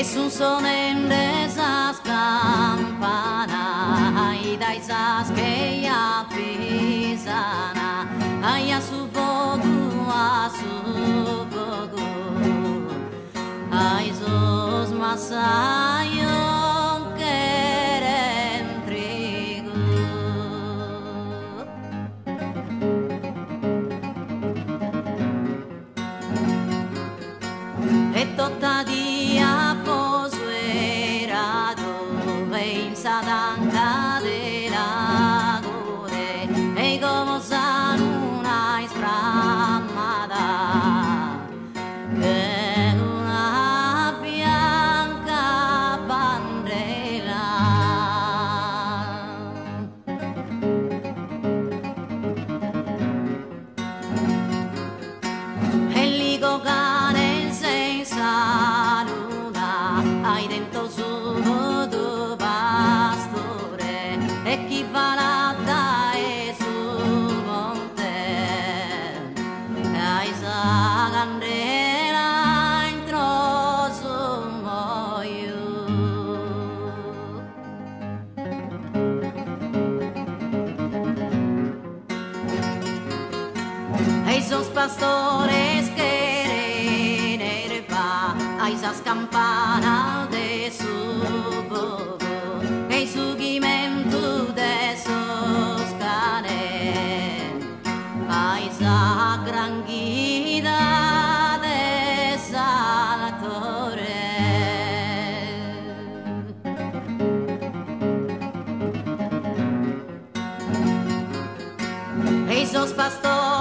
Jesús son en esas campanas y da esas que ya pisan ay a su fogo ay esos masayon quieren trigo e totta dia posuerado vein sadanca de la gore e como san una escramada che una bianca bandera e ligo cane senza luna hai dentro su do pastore e chi va latta e su monte hai sa candela entro su moio e sos pastores que ai esas campanas de su bobo e su guimento de sos canes ai esa gran guida de Salvatore e esos pastores